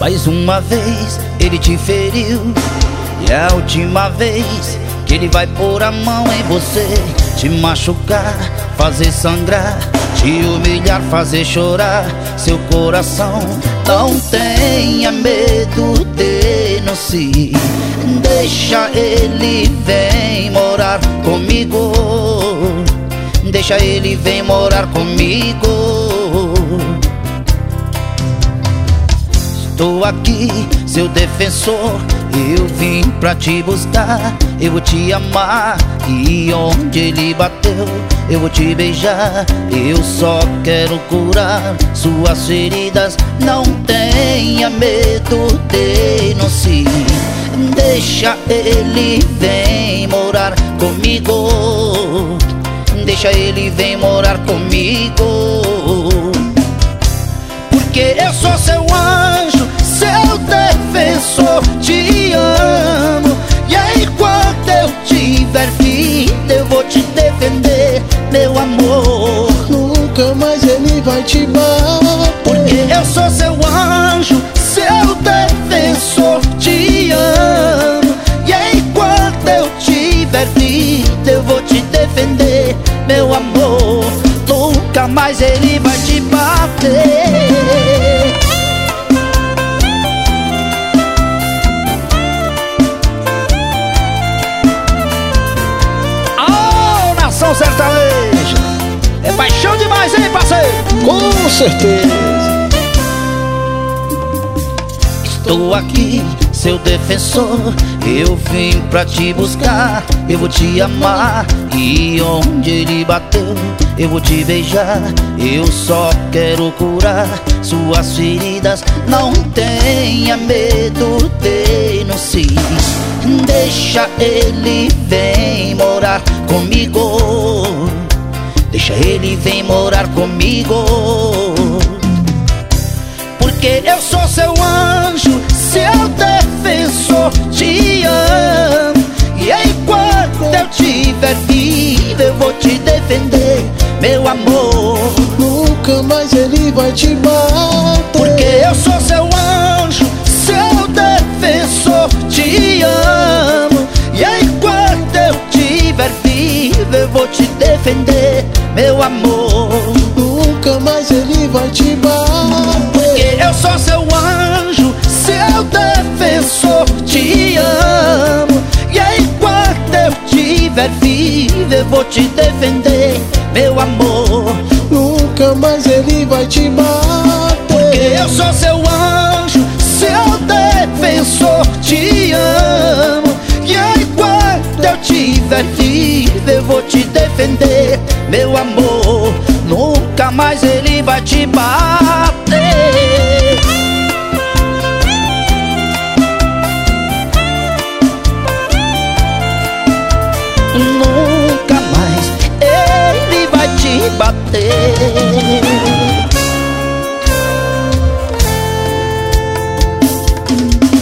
Mais uma vez ele te feriu, e é a última vez que ele vai pôr a mão em você, te machucar, fazer sangrar, te humilhar, fazer chorar seu coração. Não tenha medo de não se deixa ele vem morar comigo. Deixa ele vem morar comigo. Estou aqui, seu defensor. Eu vim pra te buscar, eu vou te amar. E onde ele bateu, eu vou te beijar. Eu só quero curar suas feridas. Não tenha medo de não se deixa ele vem morar comigo. Deixa ele vem morar comigo. Porque eu sou seu anjo, seu defensor, te amo. E aí quando eu tiver vida, eu vou te defender, meu amor. Nunca mais ele vai te bater. Porque eu sou seu anjo, seu defensor, te amo. E aí quando eu tiver vida, eu vou te defender, meu amor. Nunca mais ele vai te bater. Oh, nação sertaneja, é paixão demais, hein, parceiro? Com certeza. Estou aqui, seu defensor. Eu vim pra te buscar, eu vou te amar. E onde ele bateu, eu vou te beijar. Eu só quero curar suas feridas. Não tenha medo de não se deixa ele vem morar comigo. Deixa ele vem morar comigo. Porque eu sou seu anjo, seu defensor, te amo. E aí quando eu tiver vida, eu vou te defender, meu amor. Nunca mais ele vai te bater. Porque eu sou seu anjo, seu defensor, te amo. E aí quando eu tiver vida, eu vou te defender, meu amor. Nunca mais ele vai te bater. Porque eu sou seu anjo, seu defensor, te amo. E aí quando eu tiver vida, eu vou te defender, meu amor. Nunca mais ele vai te bater. Porque eu sou seu anjo, seu defensor, te amo. E aí quando eu tiver vida, eu vou te defender, meu amor. Nunca mais ele vai te bater. Nunca mais ele vai te bater.